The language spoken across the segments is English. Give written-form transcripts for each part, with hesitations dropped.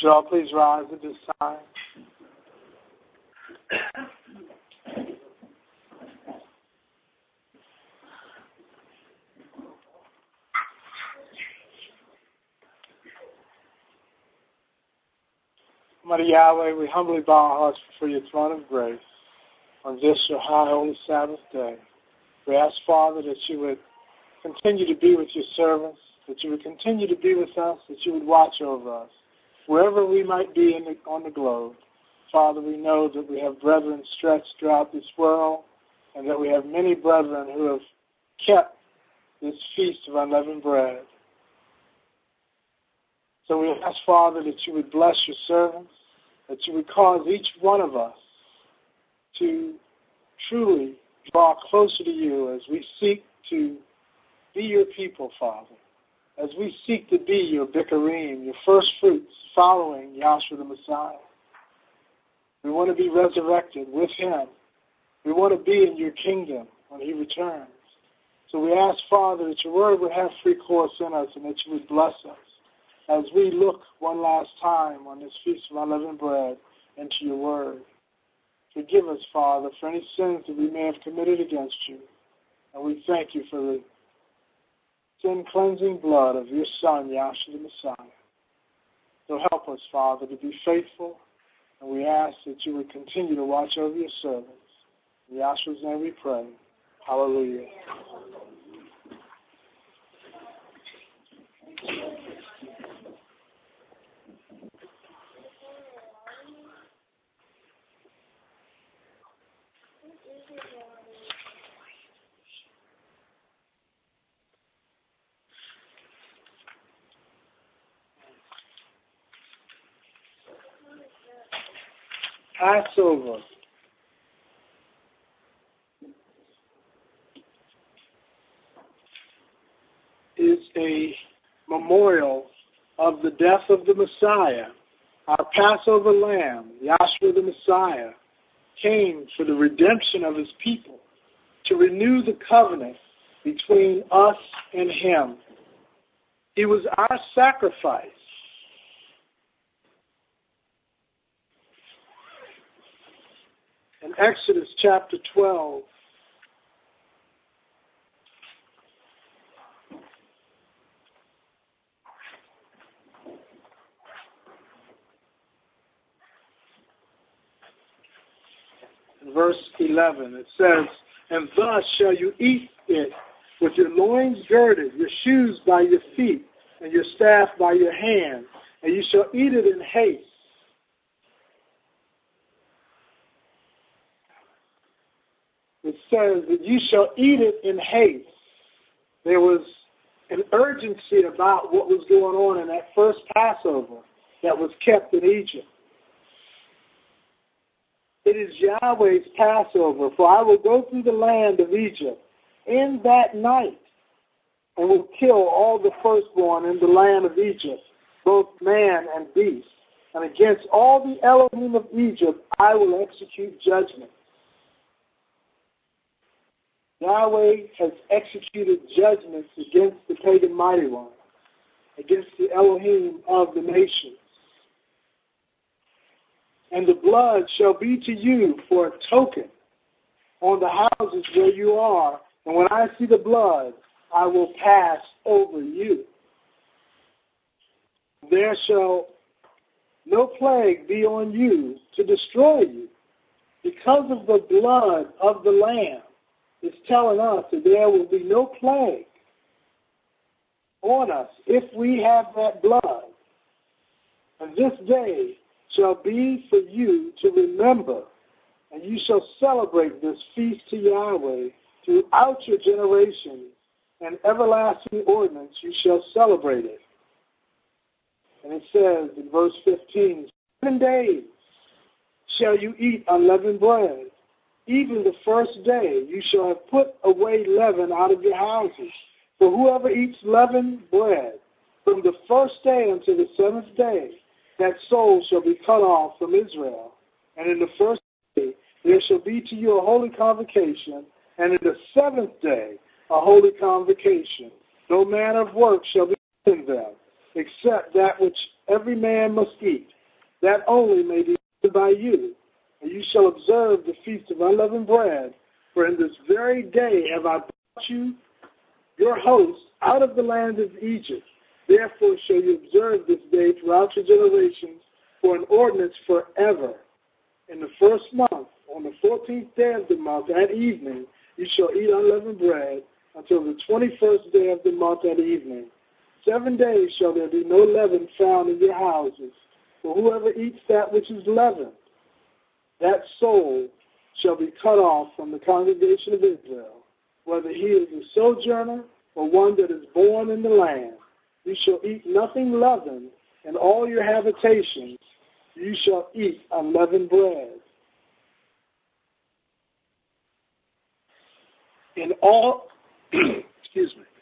Y'all please rise at this time. Mighty Yahweh, we humbly bow our hearts before your throne of grace on this your high holy Sabbath day. We ask, Father, that you would continue to be with your servants, that you would continue to be with us, that you would watch over us, wherever we might be on the globe. Father, we know that we have brethren stretched throughout this world, and that we have many brethren who have kept this feast of unleavened bread. So we ask, Father, that you would bless your servants, that you would cause each one of us to truly draw closer to you as we seek to be your people, Father, as we seek to be your Bikurim, your first fruits, following Yahshua the Messiah. We want to be resurrected with him. We want to be in your kingdom when he returns. So we ask, Father, that your word would have free course in us and that you would bless us as we look one last time on this Feast of Unleavened Bread into your word. Forgive us, Father, for any sins that we may have committed against you. And we thank you for the sin-cleansing blood of your Son, Yahshua the Messiah. So help us, Father, to be faithful, and we ask that you would continue to watch over your servants. In Yahshua's name we pray. Hallelujah. Passover is a memorial of the death of the Messiah. Our Passover lamb, Yahshua the Messiah, came for the redemption of his people, to renew the covenant between us and him. He was our sacrifice. In Exodus chapter 12, in verse 11, it says, "And thus shall you eat it with your loins girded, your shoes by your feet, and your staff by your hand, and you shall eat it in haste. It says that you shall eat it in haste. There was an urgency about what was going on in that first Passover that was kept in Egypt. It is Yahweh's Passover, for I will go through the land of Egypt in that night and will kill all the firstborn in the land of Egypt, both man and beast. And against all the Elohim of Egypt I will execute judgment." Yahweh has executed judgments against the pagan mighty one, against the Elohim of the nations. "And the blood shall be to you for a token on the houses where you are, and when I see the blood, I will pass over you. There shall no plague be on you to destroy you, because of the blood of the Lamb." It's telling us that there will be no plague on us if we have that blood. "And this day shall be for you to remember, and you shall celebrate this feast to Yahweh throughout your generations, and everlasting ordinance you shall celebrate it." And it says in verse 15, 7 days shall you eat unleavened bread. Even the first day you shall have put away leaven out of your houses. For whoever eats leavened bread from the first day until the 7th day, that soul shall be cut off from Israel. And in the first day there shall be to you a holy convocation, and in the 7th day a holy convocation. No manner of work shall be in them, except that which every man must eat. That only may be eaten by you. And you shall observe the feast of unleavened bread, for in this very day have I brought you, your host, out of the land of Egypt. Therefore shall you observe this day throughout your generations for an ordinance forever. In the first month, on the 14th day of the month at evening, you shall eat unleavened bread until the 21st day of the month at evening. 7 days shall there be no leaven found in your houses. For whoever eats that which is leavened, that soul shall be cut off from the congregation of Israel, whether he is a sojourner or one that is born in the land. You shall eat nothing leavened, and all your habitations you shall eat unleavened bread. In all, excuse me.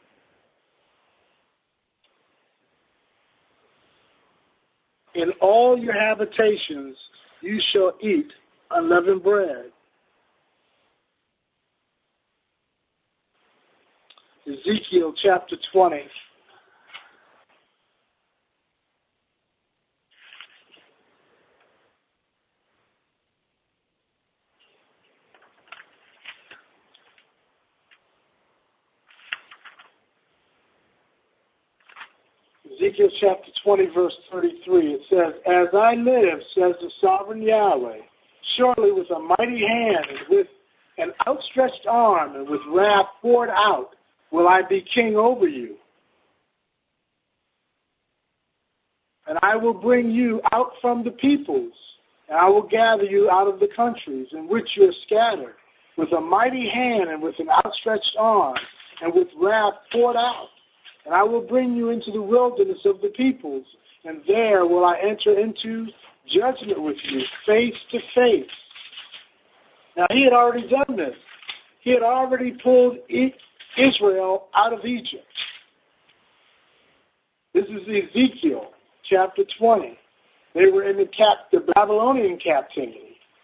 In all your habitations you shall eat unleavened bread. Ezekiel chapter 20. Ezekiel chapter 20, verse 33, it says, As I live, says the sovereign Yahweh, surely with a mighty hand and with an outstretched arm and with wrath poured out will I be king over you. And I will bring you out from the peoples, and I will gather you out of the countries in which you are scattered, with a mighty hand and with an outstretched arm and with wrath poured out. And I will bring you into the wilderness of the peoples, and there will I enter into judgment with you, face to face. Now, he had already done this. He had already pulled Israel out of Egypt. This is Ezekiel chapter 20. They were in the Babylonian captivity.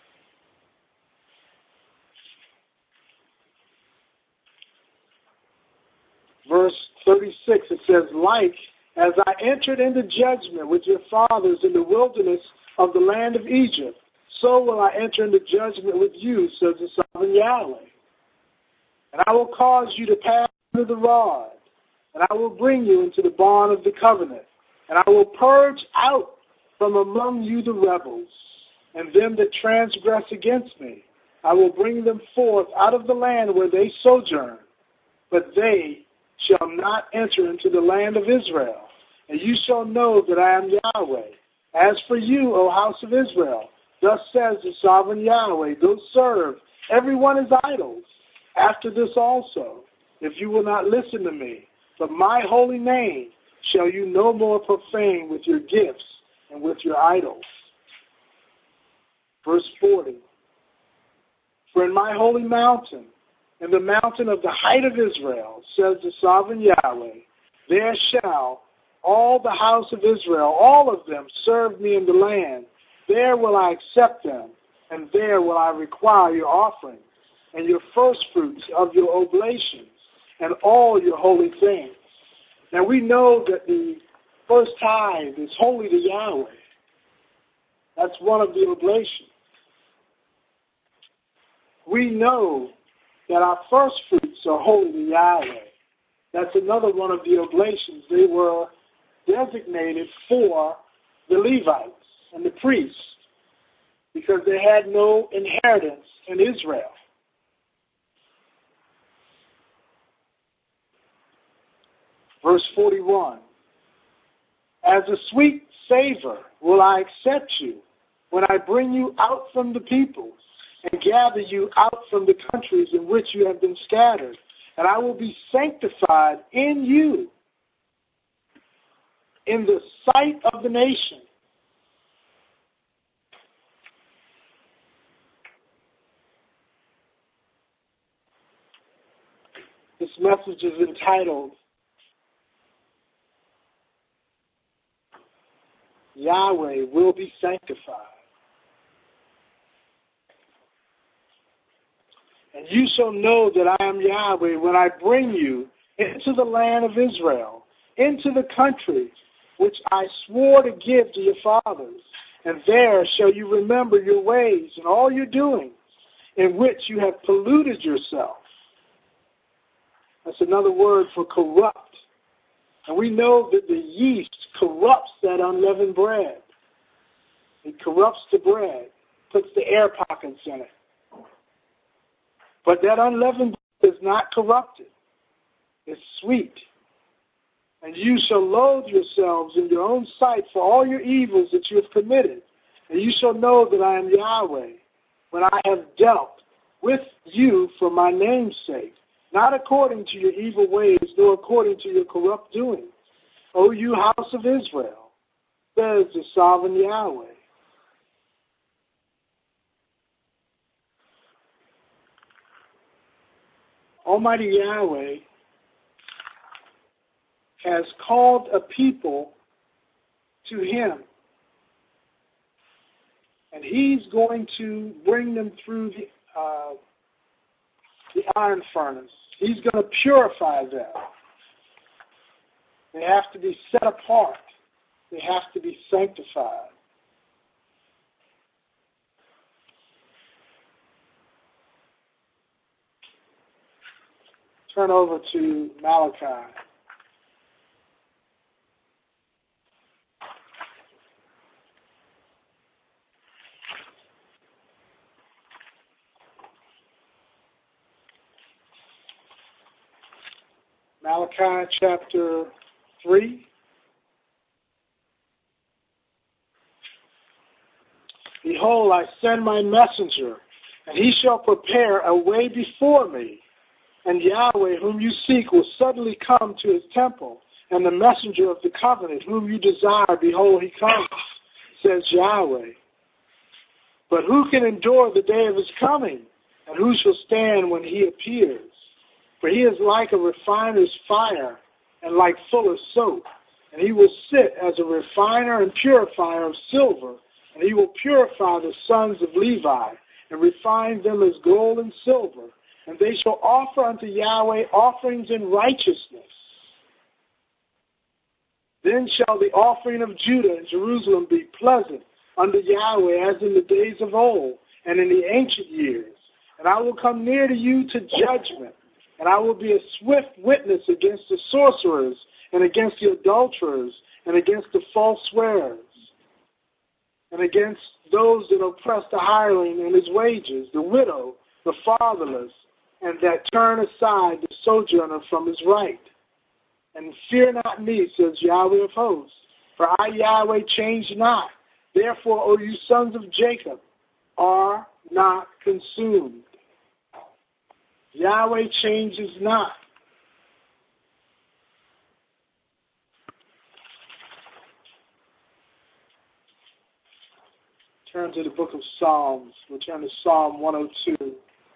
Verse 36, it says, Like as I entered into judgment with your fathers in the wilderness of the land of Egypt, so will I enter into judgment with you, says the sovereign Yahweh. And I will cause you to pass under the rod, and I will bring you into the bond of the covenant, and I will purge out from among you the rebels, and them that transgress against me. I will bring them forth out of the land where they sojourn, but they shall not enter into the land of Israel. And you shall know that I am Yahweh. As for you, O house of Israel, thus says the sovereign Yahweh, go serve every one his idols. After this also, if you will not listen to me, but my holy name shall you no more profane with your gifts and with your idols. Verse 40, For in my holy mountain, in the mountain of the height of Israel, says the sovereign Yahweh, there shall all the house of Israel, all of them, serve me in the land. There will I accept them, and there will I require your offerings, and your firstfruits of your oblations, and all your holy things. Now we know that the first tithe is holy to Yahweh. That's one of the oblations. We know that our first fruits are holy to Yahweh. That's another one of the oblations. They were designated for the Levites and the priests because they had no inheritance in Israel. Verse 41, As a sweet savor will I accept you when I bring you out from the peoples and gather you out from the countries in which you have been scattered, and I will be sanctified in you in the sight of the nation. This message is entitled, Yahweh will be sanctified. And you shall know that I am Yahweh when I bring you into the land of Israel, into the country which I swore to give to your fathers, and there shall you remember your ways and all your doings, in which you have polluted yourself. That's another word for corrupt. And we know that the yeast corrupts that unleavened bread. It corrupts the bread, puts the air pockets in it. But that unleavened bread is not corrupted. It's sweet. And you shall loathe yourselves in your own sight for all your evils that you have committed. And you shall know that I am Yahweh, when I have dealt with you for my name's sake, not according to your evil ways, nor according to your corrupt doings. O you house of Israel, says the sovereign Yahweh. Almighty Yahweh has called a people to him. And he's going to bring them through the iron furnace. He's going to purify them. They have to be set apart. They have to be sanctified. Turn over to Malachi. Malachi chapter 3. Behold, I send my messenger, and he shall prepare a way before me. And Yahweh, whom you seek, will suddenly come to his temple, and the messenger of the covenant, whom you desire, behold, he comes, says Yahweh. But who can endure the day of his coming, and who shall stand when he appears? For he is like a refiner's fire, and like fuller's soap. And he will sit as a refiner and purifier of silver, and he will purify the sons of Levi, and refine them as gold and silver. And they shall offer unto Yahweh offerings in righteousness. Then shall the offering of Judah and Jerusalem be pleasant unto Yahweh as in the days of old and in the ancient years. And I will come near to you to judgment, and I will be a swift witness against the sorcerers and against the adulterers and against the false swearers and against those that oppress the hireling and his wages, the widow, the fatherless, and that turn aside the sojourner from his right. And fear not me, says Yahweh of hosts, for I, Yahweh, change not. Therefore, O you sons of Jacob, are not consumed. Yahweh changes not. Turn to the book of Psalms. We'll turn to Psalm 102.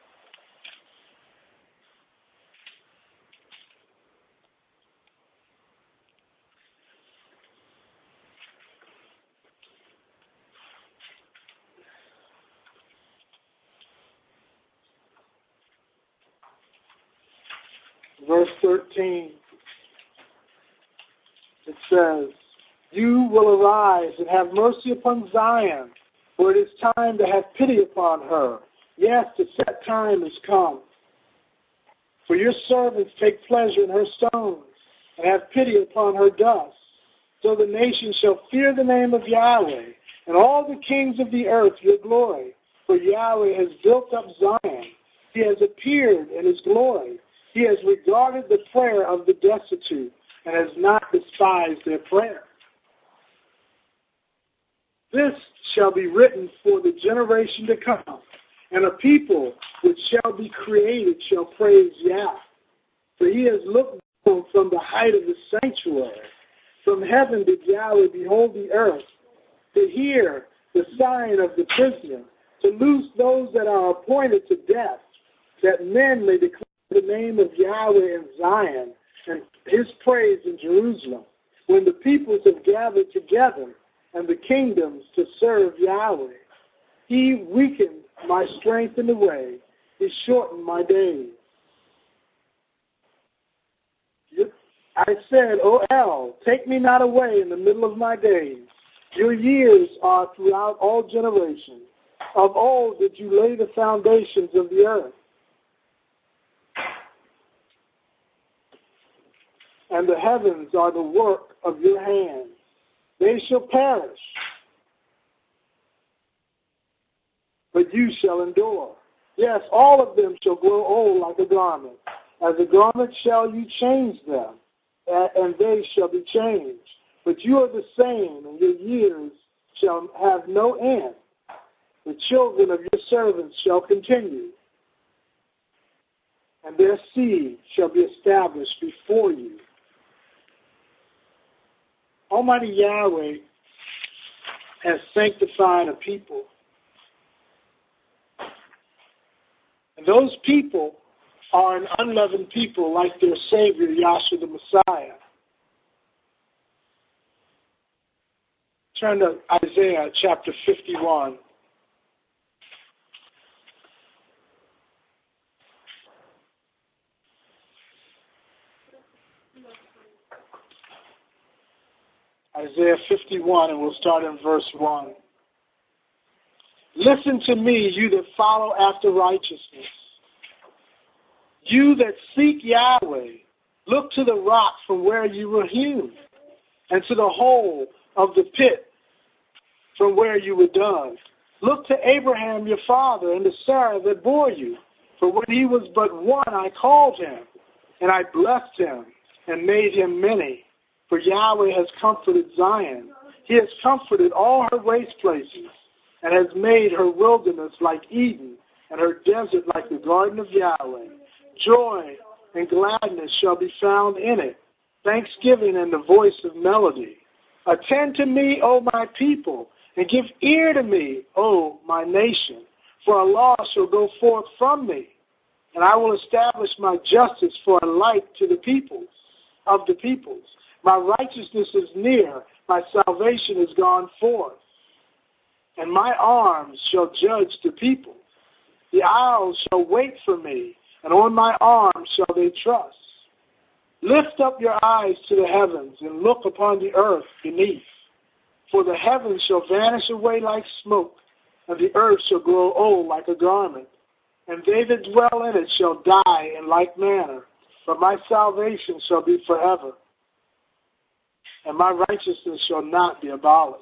Verse 13, it says, you will arise and have mercy upon Zion, for it is time to have pity upon her. Yes, the set time has come. For your servants take pleasure in her stones, and have pity upon her dust. So the nations shall fear the name of Yahweh, and all the kings of the earth your glory. For Yahweh has built up Zion. He has appeared in his glory. He has regarded the prayer of the destitute and has not despised their prayer. This shall be written for the generation to come, and a people which shall be created shall praise Yah. For he has looked down from the height of the sanctuary. From heaven did Yahweh behold the earth, to hear the sighing of the prisoner, to loose those that are appointed to death, that men may declare the name of Yahweh in Zion, and his praise in Jerusalem, when the peoples have gathered together, and the kingdoms to serve Yahweh. He weakened my strength in the way. He shortened my days. I said, O El, take me not away in the middle of my days. Your years are throughout all generations. Of old did you lay the foundations of the earth. And the heavens are the work of your hands. They shall perish, but you shall endure. Yes, all of them shall grow old like a garment. As a garment shall you change them, and they shall be changed. But you are the same, and your years shall have no end. The children of your servants shall continue, and their seed shall be established before you. Almighty Yahweh has sanctified a people. And those people are an unleavened people like their Savior, Yahshua the Messiah. Turn to Isaiah chapter 51. Isaiah 51, and we'll start in verse 1. Listen to me, you that follow after righteousness. You that seek Yahweh, look to the rock from where you were hewn, and to the hole of the pit from where you were dug. Look to Abraham your father, and to Sarah that bore you. For when he was but one, I called him, and I blessed him, and made him many. For Yahweh has comforted Zion. He has comforted all her waste places, and has made her wilderness like Eden, and her desert like the garden of Yahweh. Joy and gladness shall be found in it, thanksgiving and the voice of melody. Attend to me, O my people, and give ear to me, O my nation. For a law shall go forth from me, and I will establish my justice for a light to the peoples, of the peoples. My righteousness is near, my salvation is gone forth, and my arms shall judge the people. The isles shall wait for me, and on my arms shall they trust. Lift up your eyes to the heavens, and look upon the earth beneath. For the heavens shall vanish away like smoke, and the earth shall grow old like a garment, and they that dwell in it shall die in like manner. But my salvation shall be forever, and my righteousness shall not be abolished.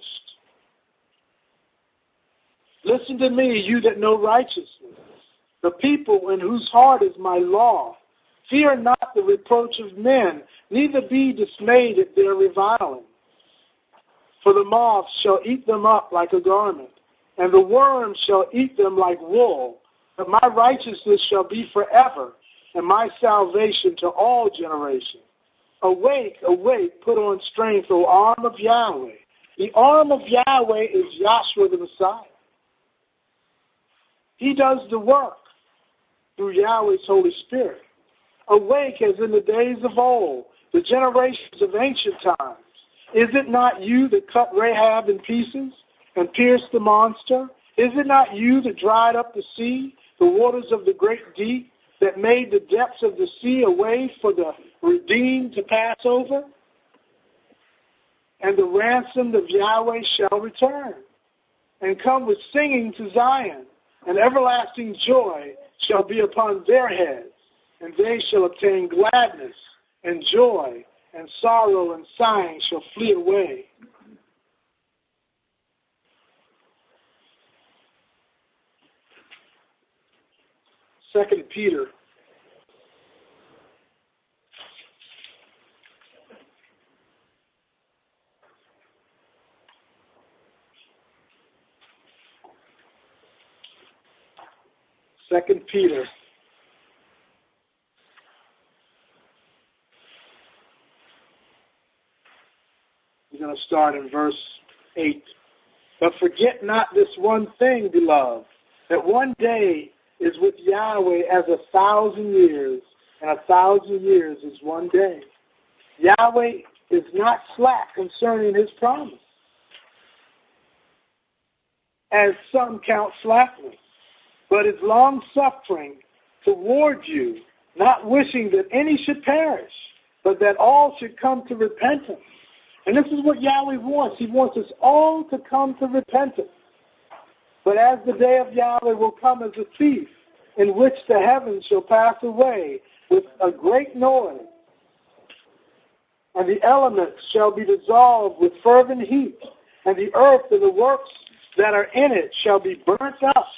Listen to me, you that know righteousness, the people in whose heart is my law. Fear not the reproach of men, neither be dismayed at their reviling. For the moths shall eat them up like a garment, and the worms shall eat them like wool. But my righteousness shall be forever, and my salvation to all generations. Awake, awake, put on strength, O arm of Yahweh. The arm of Yahweh is Yahshua the Messiah. He does the work through Yahweh's Holy Spirit. Awake as in the days of old, the generations of ancient times. Is it not you that cut Rahab in pieces and pierced the monster? Is it not you that dried up the sea, the waters of the great deep, that made the depths of the sea a way for the redeemed to pass over? And the ransomed of Yahweh shall return, and come with singing to Zion, and everlasting joy shall be upon their heads, and they shall obtain gladness and joy, and sorrow and sighing shall flee away. Second Peter. Second Peter. We're going to start in verse 8. But forget not this one thing, beloved, that one day is with Yahweh as 1,000 years, and 1,000 years is one day. Yahweh is not slack concerning his promise, as some count slackness, but is long-suffering toward you, not wishing that any should perish, but that all should come to repentance. And this is what Yahweh wants. He wants us all to come to repentance. But as the day of Yahweh will come as a thief, in which the heavens shall pass away with a great noise, and the elements shall be dissolved with fervent heat, and the earth and the works that are in it shall be burnt up.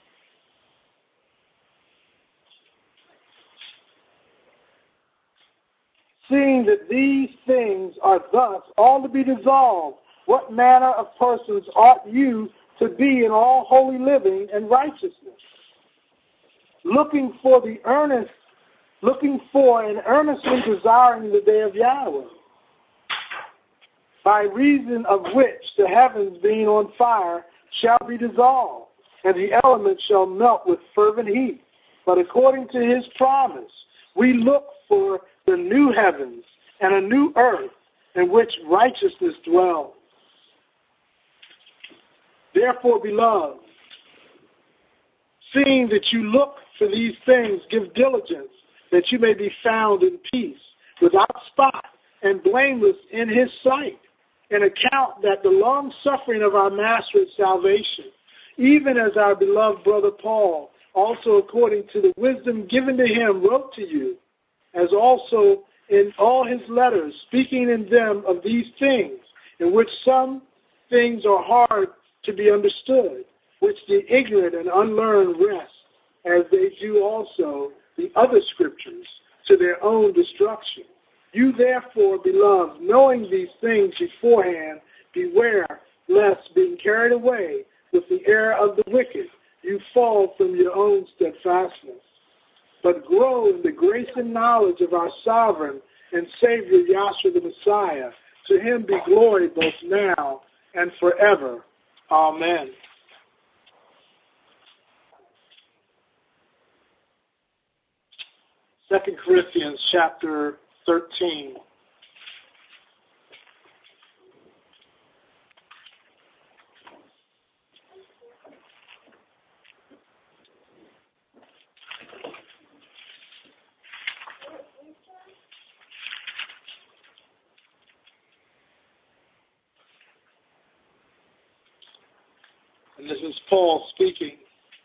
Seeing that these things are thus all to be dissolved, what manner of persons ought you to be in all holy living and righteousness, looking for and earnestly desiring the day of Yahweh, by reason of which the heavens being on fire shall be dissolved, and the elements shall melt with fervent heat. But according to his promise, we look for the new heavens and a new earth in which righteousness dwells. Therefore, beloved, seeing that you look for these things, give diligence that you may be found in peace, without spot and blameless in his sight, and account that the long suffering of our Master is salvation, even as our beloved brother Paul, also according to the wisdom given to him, wrote to you, as also in all his letters, speaking in them of these things, in which some things are hard to be understood, which the ignorant and unlearned wrest, as they do also the other scriptures, to their own destruction. You therefore, beloved, knowing these things beforehand, beware lest, being carried away with the error of the wicked, you fall from your own steadfastness. But grow in the grace and knowledge of our sovereign and Savior, Yahshua the Messiah. To him be glory both now and forever. Amen. Second Corinthians chapter 13. And this is Paul speaking.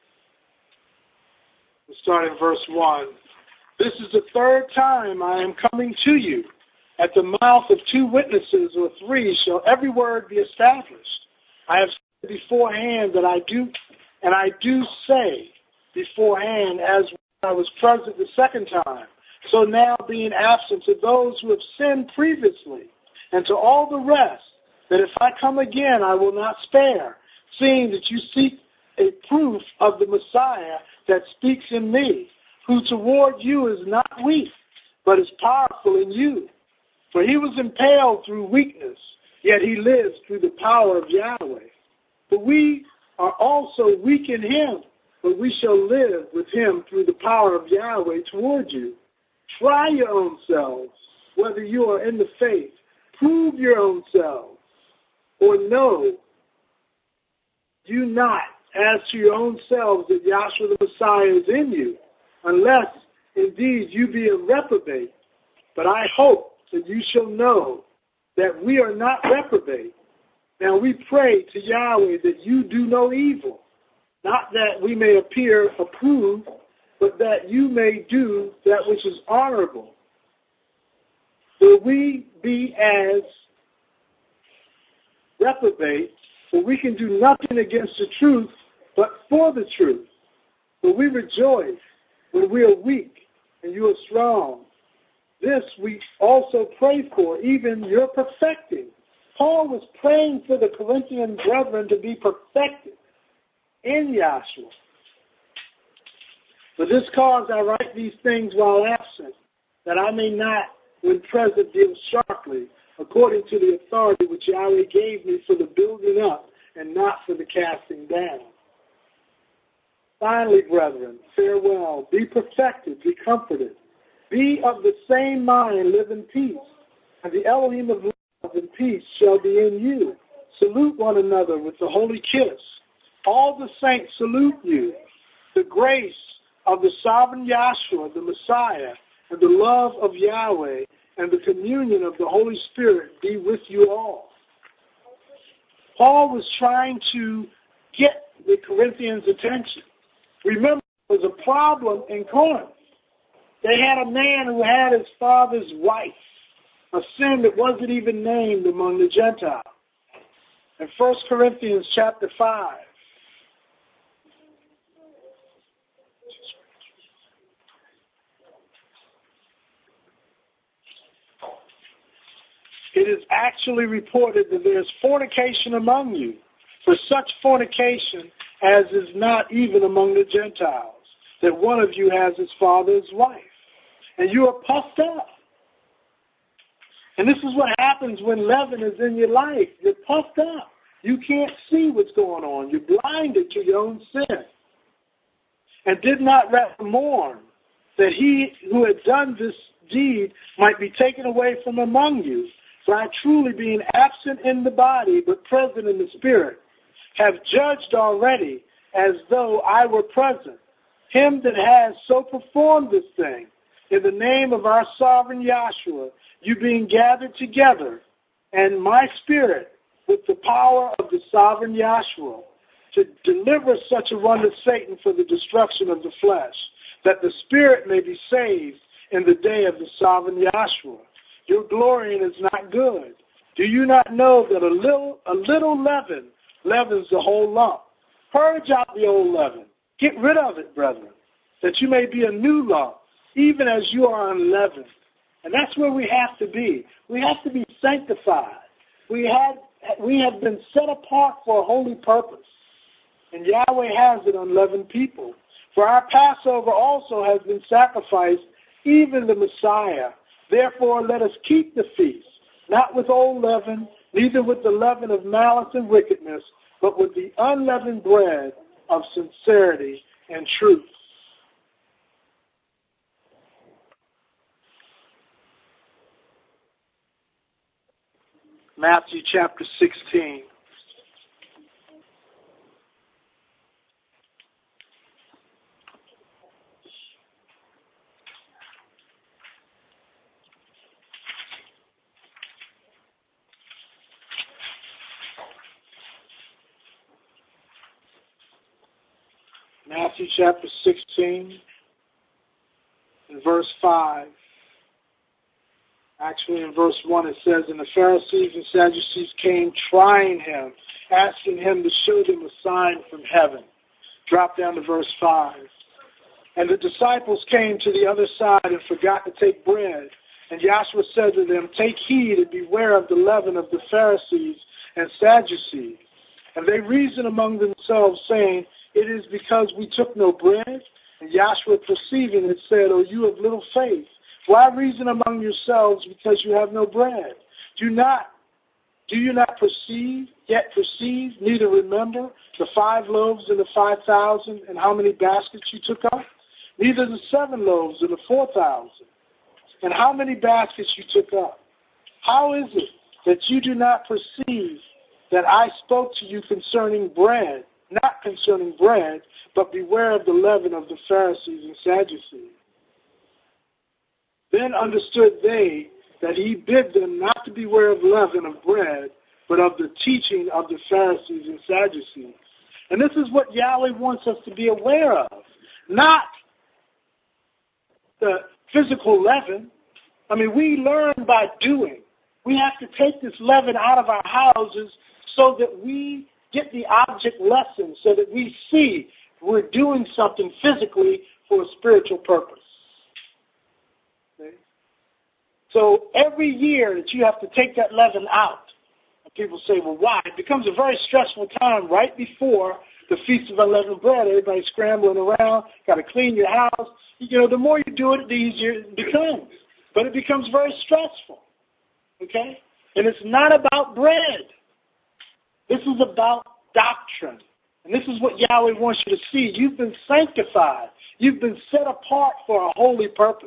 We'll start in verse 1. This is the third time I am coming to you. At the mouth of 2 witnesses or 3 shall every word be established. I have said beforehand that I do say beforehand as when I was present the second time. So now being absent to those who have sinned previously, and to all the rest, that if I come again I will not spare, seeing that you seek a proof of the Messiah that speaks in me, who toward you is not weak, but is powerful in you. For he was impaled through weakness, yet he lives through the power of Yahweh. For we are also weak in him, but we shall live with him through the power of Yahweh toward you. Try your own selves, whether you are in the faith. Prove your own selves. Or know you not as to your own selves that Yahshua the Messiah is in you, unless indeed you be a reprobate. But I hope that you shall know that we are not reprobate. Now we pray to Yahweh that you do no evil, not that we may appear approved, but that you may do that which is honorable. For we be as reprobate, for we can do nothing against the truth, but for the truth. For we rejoice when we are weak and you are strong. This we also pray for, even your perfecting. Paul was praying for the Corinthian brethren to be perfected in Yahshua. For this cause I write these things while absent, that I may not, when present, deal sharply, according to the authority which Yahweh gave me for the building up and not for the casting down. Finally, brethren, farewell. Be perfected, be comforted. Be of the same mind, live in peace. And the Elohim of love and peace shall be in you. Salute one another with the holy kiss. All the saints salute you. The grace of the sovereign Yahshua, the Messiah, and the love of Yahweh and the communion of the Holy Spirit be with you all. Paul was trying to get the Corinthians' attention. Remember, there was a problem in Corinth. They had a man who had his father's wife, a sin that wasn't even named among the Gentiles. In 1 Corinthians chapter 5, it is actually reported that there is fornication among you, for such fornication as is not even among the Gentiles, that one of you has his father's wife. And you are puffed up. And this is what happens when leaven is in your life. You're puffed up. You can't see what's going on. You're blinded to your own sin. And did not rather mourn that he who had done this deed might be taken away from among you. For I truly, being absent in the body but present in the spirit, have judged already as though I were present, him that has so performed this thing, in the name of our sovereign Yahshua, you being gathered together, and my spirit with the power of the sovereign Yahshua, to deliver such a one to Satan for the destruction of the flesh, that the spirit may be saved in the day of the sovereign Yahshua. Your glorying is not good. Do you not know that a little leaven leavens the whole lump? Purge out the old leaven. Get rid of it, brethren, that you may be a new lump, even as you are unleavened. And that's where we have to be. We have to be sanctified. We have been set apart for a holy purpose. And Yahweh has an unleavened people. For our Passover also has been sacrificed, even the Messiah. Therefore, let us keep the feast, not with old leaven, neither with the leaven of malice and wickedness, but with the unleavened bread of sincerity and truth. Matthew chapter 16. Matthew chapter 16, in verse 5. Actually, in verse 1 it says, and the Pharisees and Sadducees came trying him, asking him to show them a sign from heaven. Drop down to verse 5. And the disciples came to the other side and forgot to take bread. And Yahshua said to them, take heed and beware of the leaven of the Pharisees and Sadducees. And they reasoned among themselves, saying, it is because we took no bread. And Yahshua, perceiving it, said, O you of little faith, why reason among yourselves because you have no bread? Do you not perceive, neither remember the 5 loaves and the 5,000, and how many baskets you took up? Neither the 7 loaves and the 4,000, and how many baskets you took up? How is it that you do not perceive that I spoke to you concerning bread, not concerning bread, but beware of the leaven of the Pharisees and Sadducees? Then understood they that he bid them not to beware of leaven of bread, but of the teaching of the Pharisees and Sadducees. And this is what Yahweh wants us to be aware of, not the physical leaven. I mean, we learn by doing. We have to take this leaven out of our houses so that we get the object lesson, so that we see we're doing something physically for a spiritual purpose. Okay? So every year that you have to take that leaven out, and people say, well, why? It becomes a very stressful time right before the Feast of Unleavened Bread. Everybody's scrambling around, got to clean your house. You know, the more you do it, the easier it becomes. But it becomes very stressful. Okay? And it's not about bread. This is about doctrine. And this is what Yahweh wants you to see. You've been sanctified. You've been set apart for a holy purpose.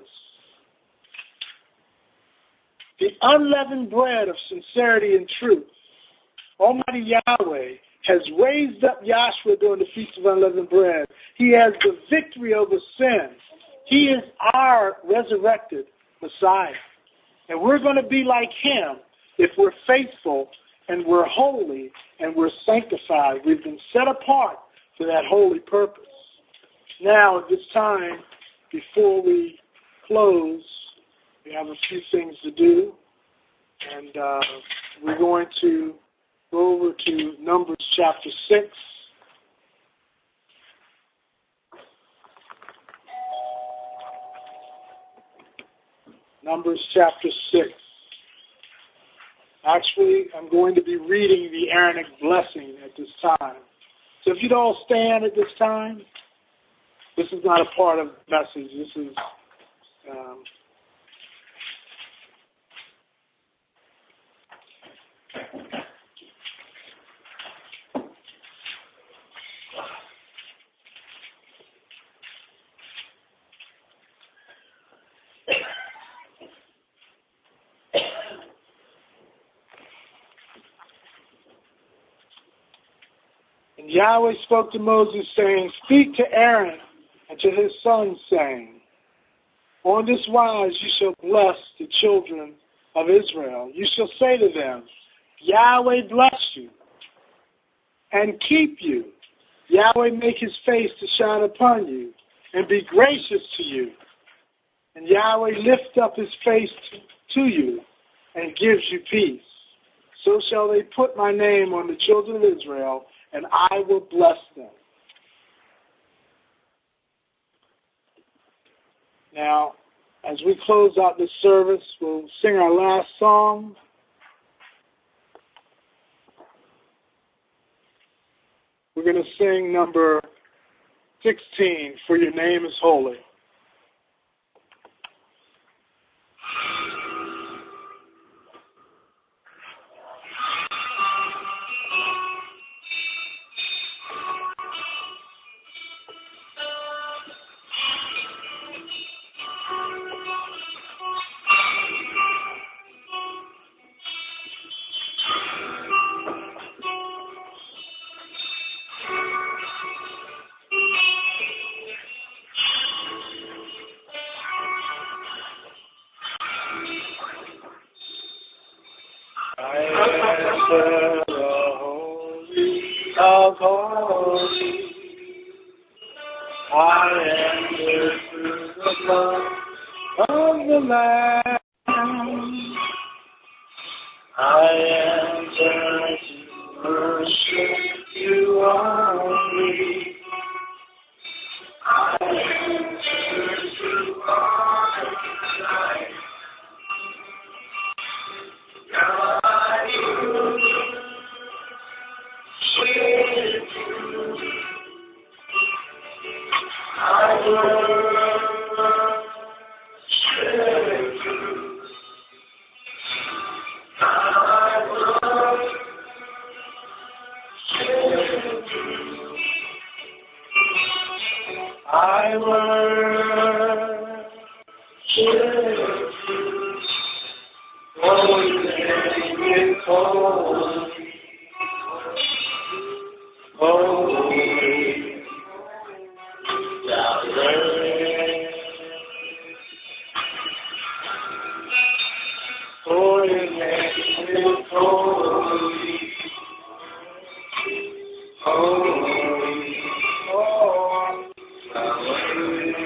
The unleavened bread of sincerity and truth. Almighty Yahweh has raised up Yahshua during the Feast of Unleavened Bread. He has the victory over sin. He is our resurrected Messiah. And we're going to be like him if we're faithful and we're holy and we're sanctified. We've been set apart for that holy purpose. Now, at this time, before we close, we have a few things to do. And we're going to go over to Numbers chapter 6. Numbers chapter 6. Actually, I'm going to be reading the Aaronic blessing at this time. So if you'd all stand at this time, this is not a part of the message. This is And Yahweh spoke to Moses, saying, Speak to Aaron and to his sons, saying, On this wise you shall bless the children of Israel. You shall say to them, Yahweh bless you and keep you. Yahweh make his face to shine upon you and be gracious to you. And Yahweh lift up his face to you and gives you peace. So shall they put my name on the children of Israel, and I will bless them. Now, as we close out this service, we'll sing our last song. We're going to sing number 16, For Your Name is Holy. Of holy, I enter through the blood of the Lamb. I enter to worship you only. I enter to honor you. God, you. I worship you. Holy name is holy. Holy Yahweh. For your name is holy. Holy